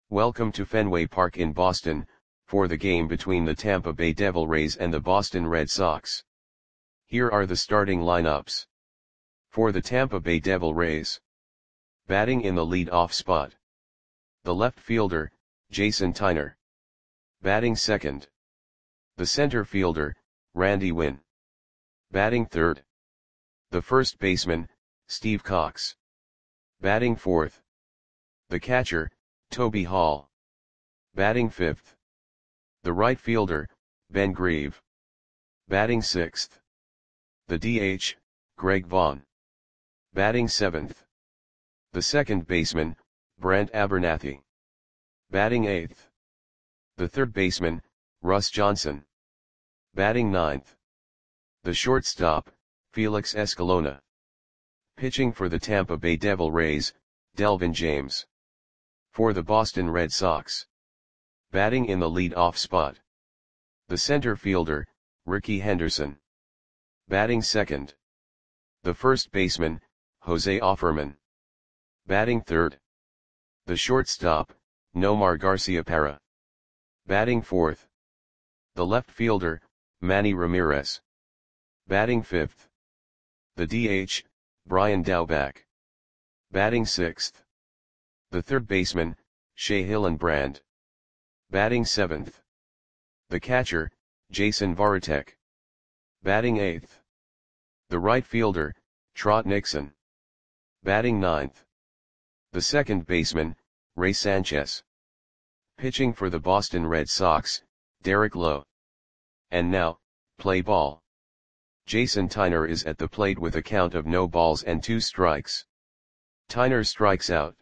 Welcome to Fenway Park in Boston, for the game between the Tampa Bay Devil Rays and the Boston Red Sox. Here are the starting lineups. For the Tampa Bay Devil Rays. Batting in the lead-off spot. The left fielder, Jason Tyner. Batting second. The center fielder, Randy Winn. Batting third. The first baseman, Steve Cox. Batting fourth. The catcher, Toby Hall. Batting fifth. The right fielder, Ben Grieve. Batting sixth. The DH, Greg Vaughn. Batting seventh. The second baseman, Brent Abernathy. Batting eighth. The third baseman, Russ Johnson. Batting ninth. The shortstop, Felix Escalona. Pitching for the Tampa Bay Devil Rays, Delvin James. For the Boston Red Sox. Batting in the lead-off spot. The center fielder, Rickey Henderson. Batting second. The first baseman, Jose Offerman. Batting third. The shortstop, Nomar Garciaparra. Batting fourth. The left fielder, Manny Ramirez. Batting fifth. The DH, Brian Daubach. Batting sixth. The third baseman, Shea Hillenbrand. Batting seventh. The catcher, Jason Varitek. Batting eighth. The right fielder, Trot Nixon. Batting ninth. The second baseman, Ray Sanchez. Pitching for the Boston Red Sox, Derek Lowe. And now, play ball. Jason Tyner is at the plate with a count of no balls and 2 strikes. Tyner strikes out.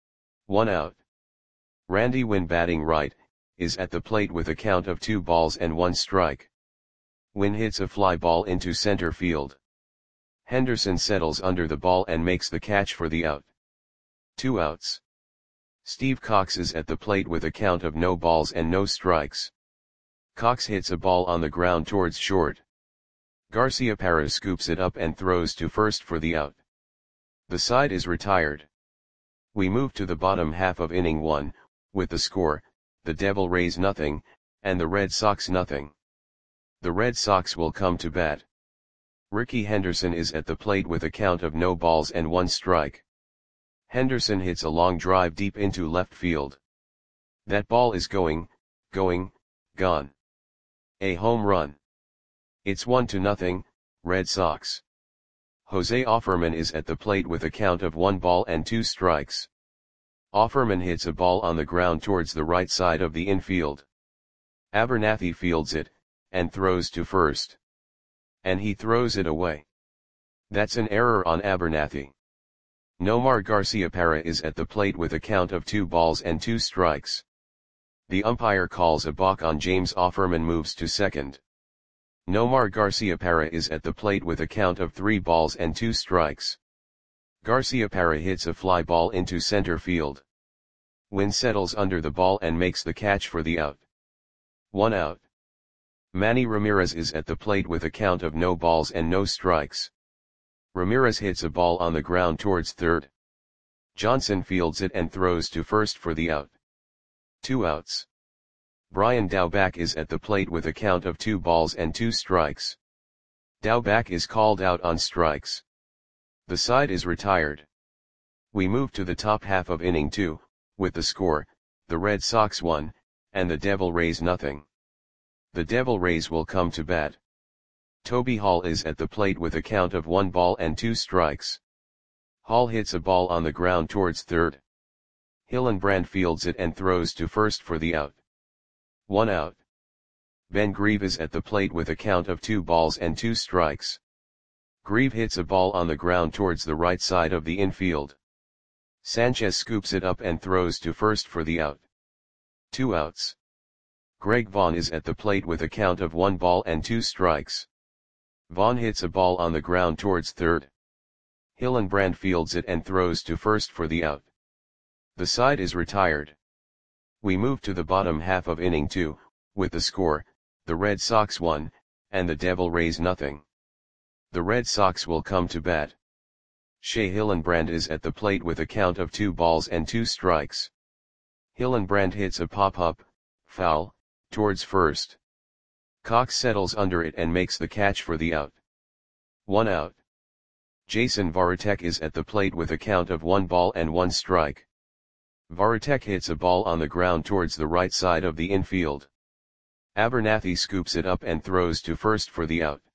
1 out. Randy Winn, batting right, is at the plate with a count of 2 balls and 1 strike. Winn hits a fly ball into center field. Henderson settles under the ball and makes the catch for the out. 2 outs. Steve Cox is at the plate with a count of no balls and no strikes. Cox hits a ball on the ground towards short. Garciaparra scoops it up and throws to first for the out. The side is retired. We move to the bottom half of inning 1, with the score, the Devil Rays nothing, and the Red Sox nothing. The Red Sox will come to bat. Rickey Henderson is at the plate with a count of no balls and 1 strike. Henderson hits a long drive deep into left field. That ball is going, gone. A home run. It's 1-0, Red Sox. Jose Offerman is at the plate with a count of 1 ball and 2 strikes. Offerman hits a ball on the ground towards the right side of the infield. Abernathy fields it, and throws to first. And he throws it away. That's an error on Abernathy. Nomar Garciaparra is at the plate with a count of 2 balls and 2 strikes. The umpire calls a balk on James. Offerman moves to second. Nomar Garciaparra is at the plate with a count of 3 balls and 2 strikes. Garciaparra hits a fly ball into center field. Winn settles under the ball and makes the catch for the out. 1 out. Manny Ramirez is at the plate with a count of no balls and no strikes. Ramirez hits a ball on the ground towards third. Johnson fields it and throws to first for the out. 2 outs. Brian Daubach is at the plate with a count of 2 balls and 2 strikes. Daubach is called out on strikes. The side is retired. We move to the top half of inning 2, with the score, the Red Sox 1, and the Devil Rays nothing. The Devil Rays will come to bat. Toby Hall is at the plate with a count of 1 ball and 2 strikes. Hall hits a ball on the ground towards third. Hillenbrand fields it and throws to first for the out. 1 out. Ben Grieve is at the plate with a count of 2 balls and 2 strikes. Grieve hits a ball on the ground towards the right side of the infield. Sanchez scoops it up and throws to first for the out. 2 outs. Greg Vaughn is at the plate with a count of 1 ball and 2 strikes. Vaughn hits a ball on the ground towards third. Hillenbrand fields it and throws to first for the out. The side is retired. We move to the bottom half of inning 2, with the score, the Red Sox 1, and the Devil Rays nothing. The Red Sox will come to bat. Shea Hillenbrand is at the plate with a count of 2 balls and 2 strikes. Hillenbrand hits a pop-up, foul, towards first. Cox settles under it and makes the catch for the out. 1 out. Jason Varitek is at the plate with a count of 1 ball and 1 strike. Varitek hits a ball on the ground towards the right side of the infield. Abernathy scoops it up and throws to first for the out.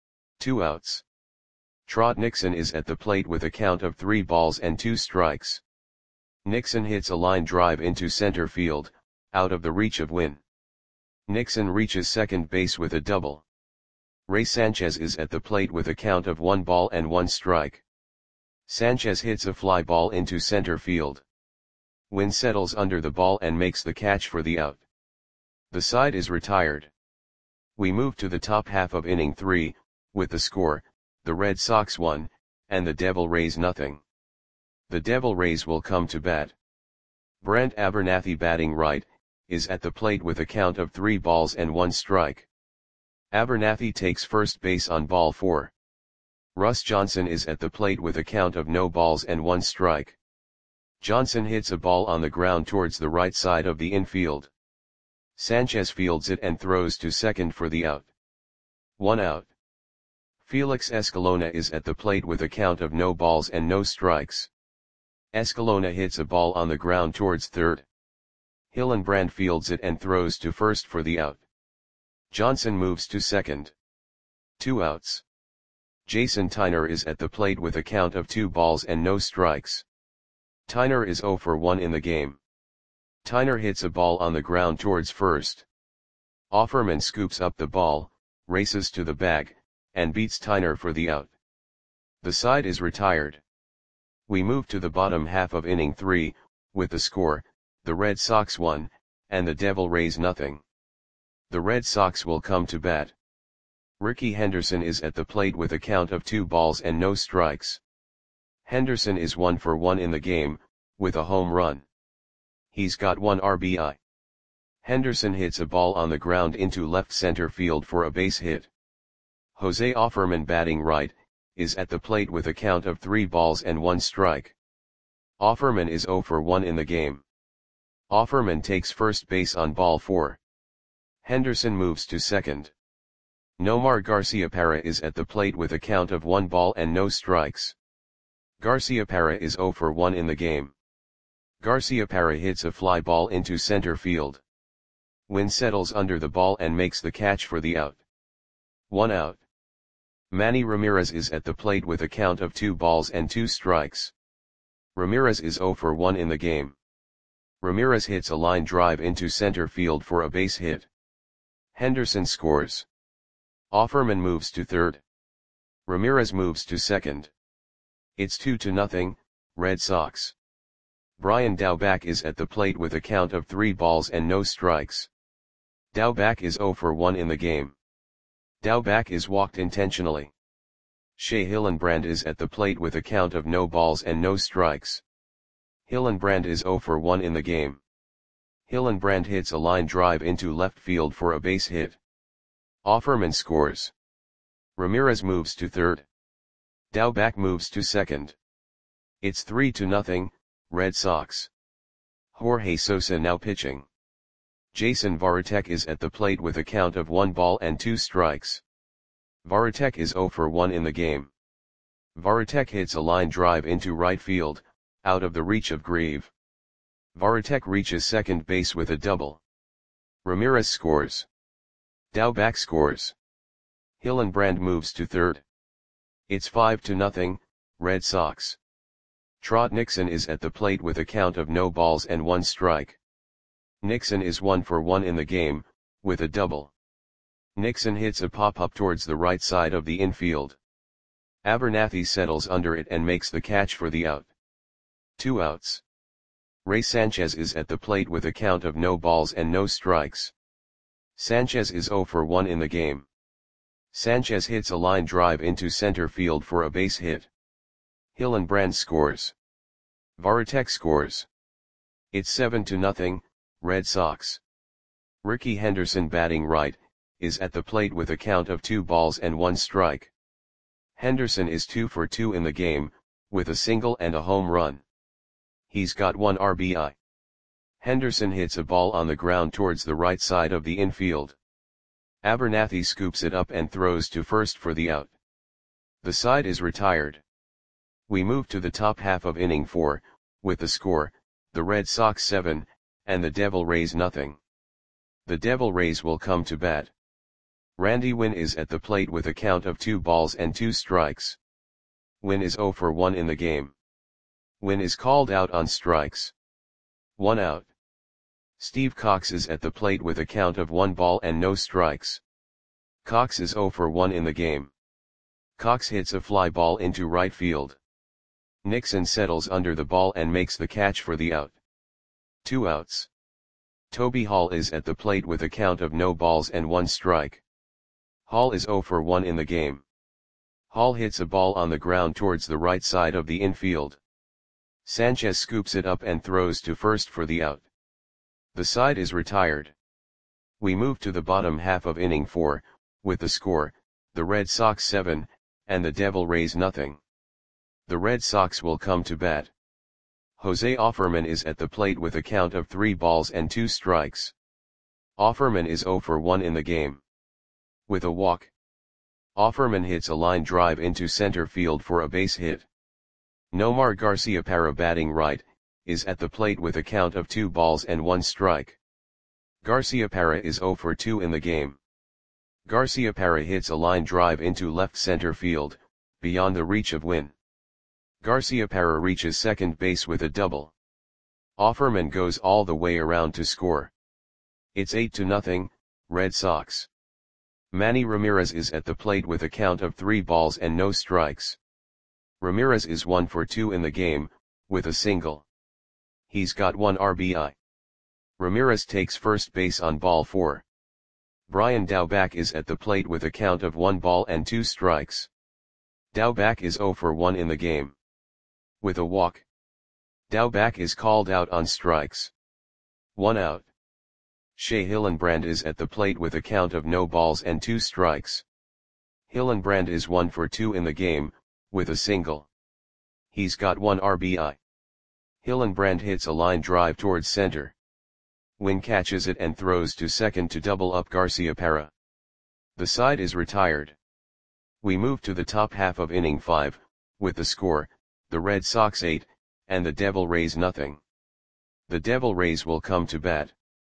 2 outs. Trot Nixon is at the plate with a count of 3 balls and 2 strikes. Nixon hits a line drive into center field, out of the reach of Wynn. Nixon reaches second base with a double. Ray Sanchez is at the plate with a count of 1 ball and 1 strike. Sanchez hits a fly ball into center field. Wynn settles under the ball and makes the catch for the out. The side is retired. We move to the top half of inning 3, with the score, the Red Sox 1, and the Devil Rays nothing. The Devil Rays will come to bat. Brent Abernathy, batting right, is at the plate with a count of 3 balls and 1 strike. Abernathy takes first base on ball 4. Russ Johnson is at the plate with a count of no balls and 1 strike. Johnson hits a ball on the ground towards the right side of the infield. Sanchez fields it and throws to second for the out. 1 out. Felix Escalona is at the plate with a count of no balls and no strikes. Escalona hits a ball on the ground towards third. Hillenbrand fields it and throws to first for the out. Johnson moves to second. 2 outs. Jason Tyner is at the plate with a count of 2 balls and no strikes. Tyner is 0 for 1 in the game. Tyner hits a ball on the ground towards first. Offerman scoops up the ball, races to the bag, and beats Tyner for the out. The side is retired. We move to the bottom half of inning 3, with the score, the Red Sox 1, and the Devil Rays nothing. The Red Sox will come to bat. Ricky Henderson is at the plate with a count of 2 balls and no strikes. Henderson is 1 for 1 in the game, with a home run. He's got 1 RBI. Henderson hits a ball on the ground into left center field for a base hit. Jose Offerman, batting right, is at the plate with a count of 3 balls and 1 strike. Offerman is 0 for 1 in the game. Offerman takes first base on ball 4. Henderson moves to second. Nomar Garciaparra is at the plate with a count of 1 ball and no strikes. Garciaparra is 0 for 1 in the game. Garciaparra hits a fly ball into center field. Wynn settles under the ball and makes the catch for the out. 1 out. Manny Ramirez is at the plate with a count of 2 balls and 2 strikes. Ramirez is 0 for 1 in the game. Ramirez hits a line drive into center field for a base hit. Henderson scores. Offerman moves to third. Ramirez moves to second. It's 2-0, Red Sox. Brian Daubach is at the plate with a count of 3 balls and no strikes. Daubach is 0 for 1 in the game. Daubach is walked intentionally. Shea Hillenbrand is at the plate with a count of no balls and no strikes. Hillenbrand is 0 for 1 in the game. Hillenbrand hits a line drive into left field for a base hit. Offerman scores. Ramirez moves to third. Daubach moves to second. It's 3-0, Red Sox. Jorge Sosa now pitching. Jason Varitek is at the plate with a count of 1 ball and 2 strikes. Varitek is 0 for 1 in the game. Varitek hits a line drive into right field, out of the reach of Grieve. Varitek reaches second base with a double. Ramirez scores. Daubach scores. Hillenbrand moves to third. It's 5-0, Red Sox. Trot Nixon is at the plate with a count of no balls and 1 strike. Nixon is 1 for 1 in the game, with a double. Nixon hits a pop-up towards the right side of the infield. Abernathy settles under it and makes the catch for the out. 2 outs. Ray Sanchez is at the plate with a count of no balls and no strikes. Sanchez is 0 for 1 in the game. Sanchez hits a line drive into center field for a base hit. Hillenbrand scores. Varitek scores. It's 7-0, Red Sox. Ricky Henderson, batting right, is at the plate with a count of 2 balls and 1 strike. Henderson is 2 for 2 in the game, with a single and a home run. He's got 1 RBI. Henderson hits a ball on the ground towards the right side of the infield. Abernathy scoops it up and throws to first for the out. The side is retired. We move to the top half of inning 4, with the score, the Red Sox 7, and the Devil Rays nothing. The Devil Rays will come to bat. Randy Winn is at the plate with a count of 2 balls and 2 strikes. Winn is 0 for 1 in the game. Winn is called out on strikes. 1 out. Steve Cox is at the plate with a count of 1 ball and no strikes. Cox is 0 for 1 in the game. Cox hits a fly ball into right field. Nixon settles under the ball and makes the catch for the out. 2 outs. Toby Hall is at the plate with a count of no balls and 1 strike. Hall is 0 for 1 in the game. Hall hits a ball on the ground towards the right side of the infield. Sanchez scoops it up and throws to first for the out. The side is retired. We move to the bottom half of inning 4, with the score, the Red Sox 7, and the Devil Rays nothing. The Red Sox will come to bat. Jose Offerman is at the plate with a count of 3 balls and 2 strikes. Offerman is 0 for 1 in the game. With a walk, Offerman hits a line drive into center field for a base hit. Nomar Garciaparra, batting right, is at the plate with a count of 2 balls and 1 strike. Garciaparra is 0 for 2 in the game. Garciaparra hits a line drive into left center field, beyond the reach of Winn. Garciaparra reaches second base with a double. Offerman goes all the way around to score. It's 8-0, Red Sox. Manny Ramirez is at the plate with a count of 3 balls and no strikes. Ramirez is 1 for 2 in the game, with a single. He's got 1 RBI. Ramirez takes first base on ball 4. Brian Daubach is at the plate with a count of 1 ball and 2 strikes. Daubach is 0 for 1 in the game. With a walk, Daubach is called out on strikes. 1 out. Shea Hillenbrand is at the plate with a count of no balls and 2 strikes. Hillenbrand is 1 for 2 in the game, with a single. He's got 1 RBI. Hillenbrand hits a line drive towards center. Winn catches it and throws to second to double up Garciaparra. The side is retired. We move to the top half of inning 5, with the score, the Red Sox 8, and the Devil Rays nothing. The Devil Rays will come to bat.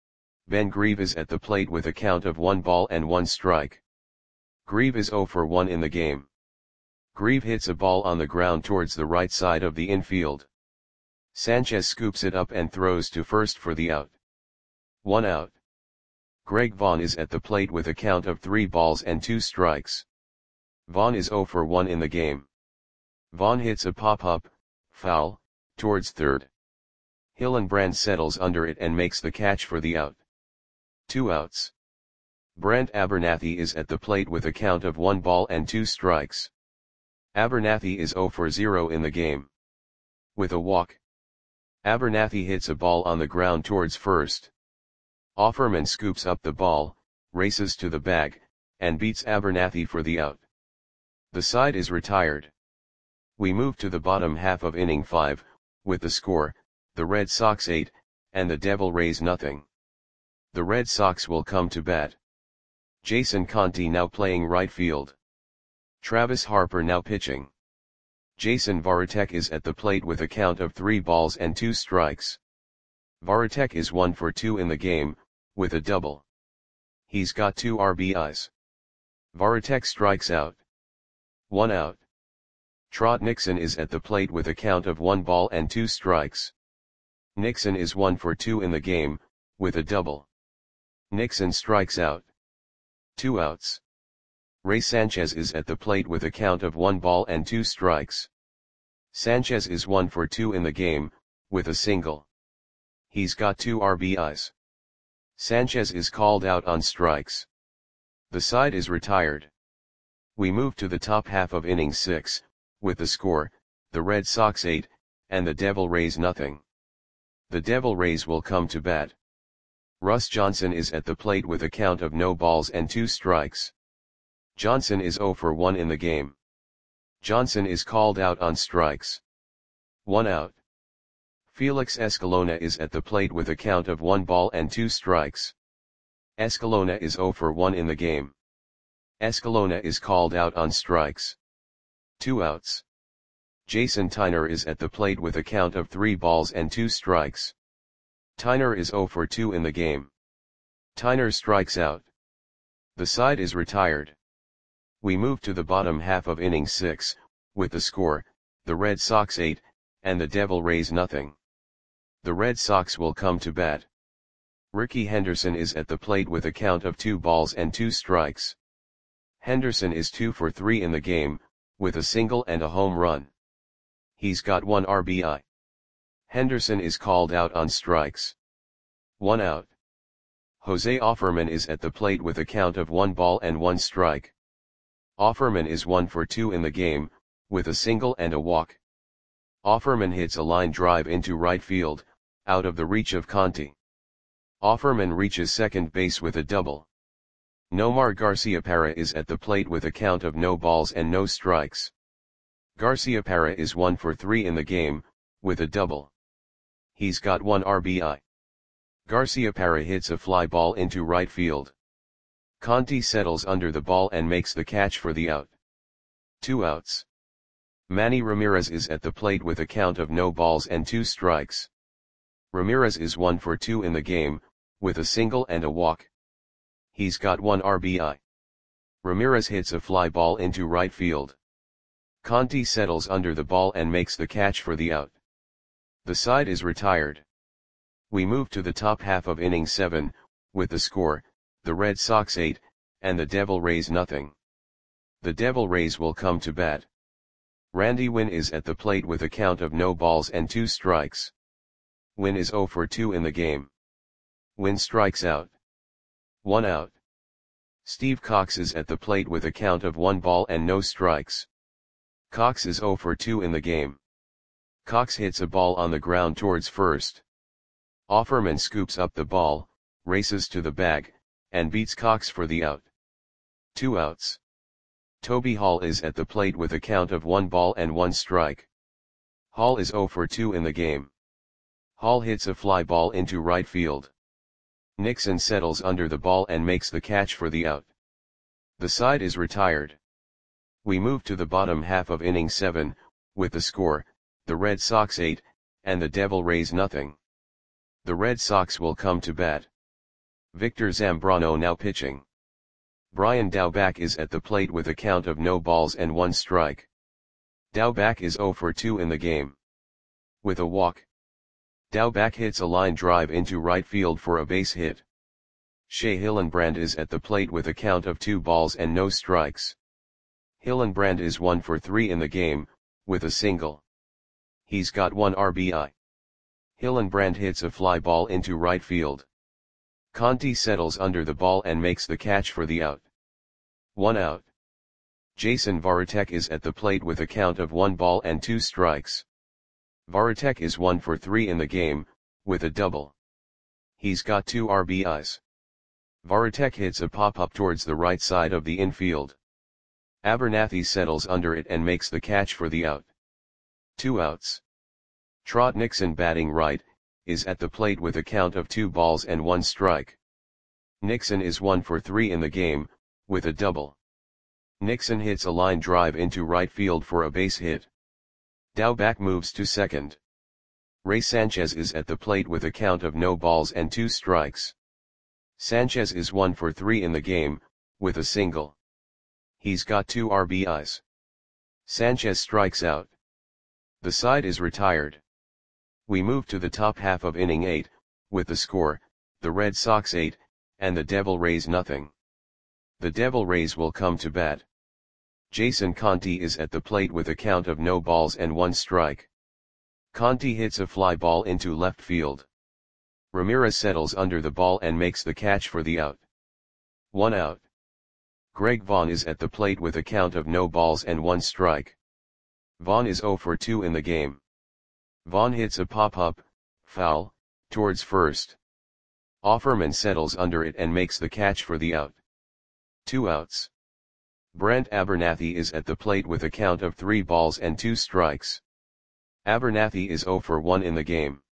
Ben Grieve is at the plate with a count of 1 ball and 1 strike. Grieve is 0 for 1 in the game. Grieve hits a ball on the ground towards the right side of the infield. Sanchez scoops it up and throws to first for the out. 1 out. Greg Vaughn is at the plate with a count of 3 balls and 2 strikes. Vaughn is 0 for 1 in the game. Vaughn hits a pop-up, foul, towards third. Hillenbrand settles under it and makes the catch for the out. 2 outs. Brent Abernathy is at the plate with a count of 1 ball and 2 strikes. Abernathy is 0 for 0 in the game. With a walk, Abernathy hits a ball on the ground towards first. Offerman scoops up the ball, races to the bag, and beats Abernathy for the out. The side is retired. We move to the bottom half of inning 5, with the score, the Red Sox 8, and the Devil Rays nothing. The Red Sox will come to bat. Jason Conti now playing right field. Travis Harper now pitching. Jason Varitek is at the plate with a count of 3 balls and 2 strikes. Varitek is 1 for 2 in the game, with a double. He's got 2 RBIs. Varitek strikes out. 1 out. Trot Nixon is at the plate with a count of 1 ball and 2 strikes. Nixon is 1 for 2 in the game, with a double. Nixon strikes out. 2 outs. Ray Sanchez is at the plate with a count of 1 ball and 2 strikes. Sanchez is 1 for 2 in the game, with a single. He's got 2 RBIs. Sanchez is called out on strikes. The side is retired. We move to the top half of inning 6, with the score, the Red Sox 8, and the Devil Rays nothing. The Devil Rays will come to bat. Russ Johnson is at the plate with a count of no balls and 2 strikes. Johnson is 0 for 1 in the game. Johnson is called out on strikes. 1 out. Felix Escalona is at the plate with a count of 1 ball and 2 strikes. Escalona is 0 for 1 in the game. Escalona is called out on strikes. 2 outs. Jason Tyner is at the plate with a count of 3 balls and 2 strikes. Tyner is 0 for 2 in the game. Tyner strikes out. The side is retired. We move to the bottom half of inning 6, with the score, the Red Sox 8, and the Devil Rays nothing. The Red Sox will come to bat. Rickey Henderson is at the plate with a count of 2 balls and 2 strikes. Henderson is 2 for 3 in the game, with a single and a home run. He's got 1 RBI. Henderson is called out on strikes. 1 out. Jose Offerman is at the plate with a count of 1 ball and 1 strike. Offerman is 1 for 2 in the game, with a single and a walk. Offerman hits a line drive into right field, out of the reach of Conti. Offerman reaches second base with a double. Nomar Garciaparra is at the plate with a count of no balls and no strikes. Garciaparra is 1 for 3 in the game, with a double. He's got 1 RBI. Garciaparra hits a fly ball into right field. Conti settles under the ball and makes the catch for the out. 2 outs. Manny Ramirez is at the plate with a count of no balls and 2 strikes. Ramirez is 1 for 2 in the game, with a single and a walk. He's got 1 RBI. Ramirez hits a fly ball into right field. Conti settles under the ball and makes the catch for the out. The side is retired. We move to the top half of inning 7, with the score, the Red Sox 8, and the Devil Rays nothing. The Devil Rays will come to bat. Randy Winn is at the plate with a count of no balls and 2 strikes. Winn is 0 for 2 in the game. Winn strikes out. 1 out. Steve Cox is at the plate with a count of 1 ball and no strikes. Cox is 0 for 2 in the game. Cox hits a ball on the ground towards first. Offerman scoops up the ball, races to the bag, and beats Cox for the out. 2 outs. Toby Hall is at the plate with a count of 1 ball and 1 strike. Hall is 0 for 2 in the game. Hall hits a fly ball into right field. Nixon settles under the ball and makes the catch for the out. The side is retired. We move to the bottom half of inning 7, with the score, the Red Sox 8, and the Devil Rays nothing. The Red Sox will come to bat. Victor Zambrano now pitching. Brian Daubach is at the plate with a count of no balls and 1 strike. Daubach is 0 for 2 in the game. With a walk. Daubach hits a line drive into right field for a base hit. Shea Hillenbrand is at the plate with a count of 2 balls and no strikes. Hillenbrand is 1 for 3 in the game, with a single. He's got 1 RBI. Hillenbrand hits a fly ball into right field. Conti settles under the ball and makes the catch for the out. 1 out. Jason Varitek is at the plate with a count of 1 ball and 2 strikes. Varitek is 1 for 3 in the game, with a double. He's got 2 RBIs. Varitek hits a pop-up towards the right side of the infield. Abernathy settles under it and makes the catch for the out. 2 outs. Trot Nixon batting right, is at the plate with a count of 2 balls and 1 strike. Nixon is 1 for 3 in the game, with a double. Nixon hits a line drive into right field for a base hit. Daubach moves to second. Ray Sanchez is at the plate with a count of no balls and 2 strikes. Sanchez is 1 for 3 in the game, with a single. He's got 2 RBIs. Sanchez strikes out. The side is retired. We move to the top half of inning 8, with the score, the Red Sox 8, and the Devil Rays nothing. The Devil Rays will come to bat. Jason Conti is at the plate with a count of no balls and 1 strike. Conti hits a fly ball into left field. Ramirez settles under the ball and makes the catch for the out. 1 out. Greg Vaughn is at the plate with a count of no balls and 1 strike. Vaughn is 0 for 2 in the game. Vaughn hits a pop-up, foul, towards first. Offerman settles under it and makes the catch for the out. 2 outs. Brent Abernathy is at the plate with a count of 3 balls and 2 strikes. Abernathy is 0 for 1 in the game.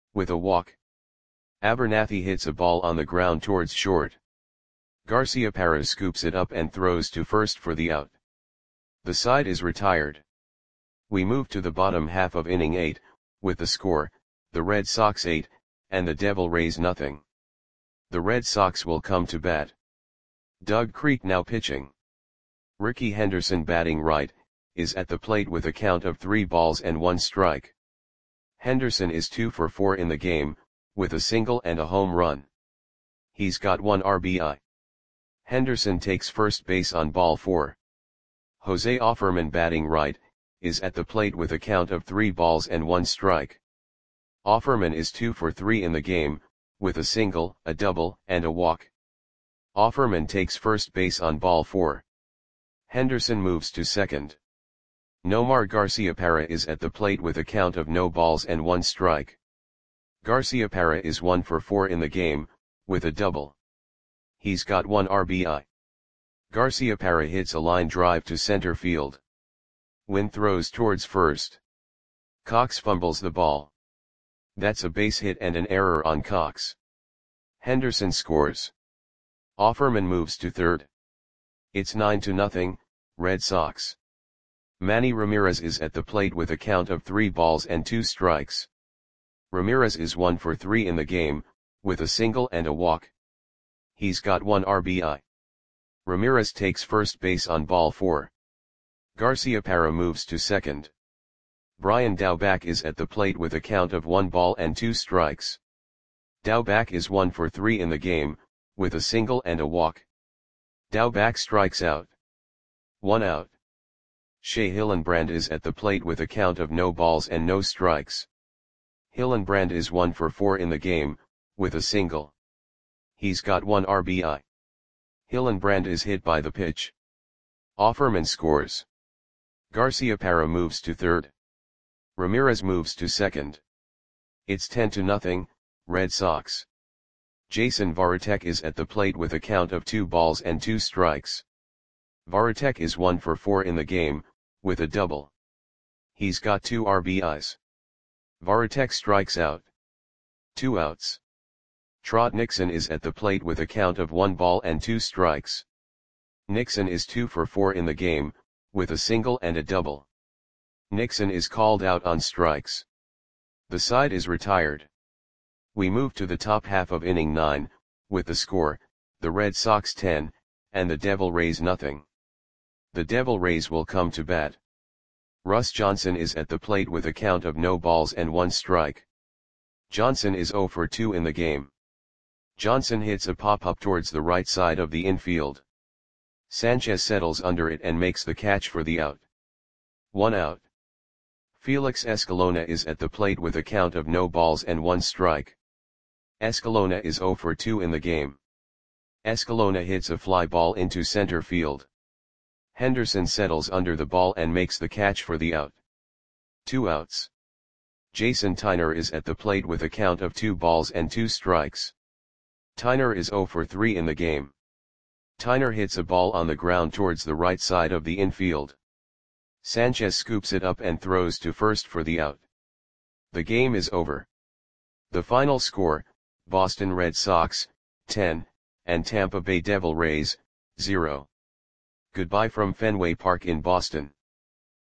with a walk. Abernathy hits a ball on the ground towards short. Garciaparra scoops it up and throws to first for the out. The side is retired. We move to the bottom half of inning 8, with the score, the Red Sox 8, and the Devil Rays nothing. The Red Sox will come to bat. Doug Creek now pitching. Ricky Henderson batting right, is at the plate with a count of 3 balls and 1 strike. Henderson is 2 for 4 in the game, with a single and a home run. He's got 1 RBI. Henderson takes first base on ball 4. Jose Offerman batting right, is at the plate with a count of 3 balls and 1 strike. Offerman is 2 for 3 in the game, with a single, a double, and a walk. Offerman takes first base on ball 4. Henderson moves to second. Nomar Garciaparra is at the plate with a count of no balls and 1 strike. Garciaparra is 1 for 4 in the game, with a double. He's got 1 RBI. Garciaparra hits a line drive to center field. Wynn throws towards first. Cox fumbles the ball. That's a base hit and an error on Cox. Henderson scores. Offerman moves to third. It's 9-0, Red Sox. Manny Ramirez is at the plate with a count of 3 balls and 2 strikes. Ramirez is 1 for 3 in the game, with a single and a walk. He's got 1 RBI. Ramirez takes first base on ball 4. Garciaparra moves to second. Brian Daubach is at the plate with a count of 1 ball and 2 strikes. Daubach is 1 for 3 in the game, with a single and a walk. Daubach strikes out. 1 out. Shea Hillenbrand is at the plate with a count of no balls and no strikes. Hillenbrand is 1 for 4 in the game, with a single. He's got 1 RBI. Hillenbrand is hit by the pitch. Offerman scores. Garciaparra moves to third. Ramirez moves to second. It's 10-0, Red Sox. Jason Varitek is at the plate with a count of 2 balls and 2 strikes. Varitek is 1 for 4 in the game, with a double. He's got 2 RBIs. Varitek strikes out. 2 outs. Trot Nixon is at the plate with a count of 1 ball and 2 strikes. Nixon is 2 for 4 in the game, with a single and a double. Nixon is called out on strikes. The side is retired. We move to the top half of inning 9, with the score, the Red Sox 10, and the Devil Rays nothing. The Devil Rays will come to bat. Russ Johnson is at the plate with a count of no balls and 1 strike. Johnson is 0 for 2 in the game. Johnson hits a pop-up towards the right side of the infield. Sanchez settles under it and makes the catch for the out. 1 out. Felix Escalona is at the plate with a count of no balls and 1 strike. Escalona is 0 for 2 in the game. Escalona hits a fly ball into center field. Henderson settles under the ball and makes the catch for the out. 2 outs. Jason Tyner is at the plate with a count of 2 balls and 2 strikes. Tyner is 0 for 3 in the game. Tyner hits a ball on the ground towards the right side of the infield. Sanchez scoops it up and throws to first for the out. The game is over. The final score, Boston Red Sox, 10, and Tampa Bay Devil Rays, 0. Goodbye from Fenway Park in Boston.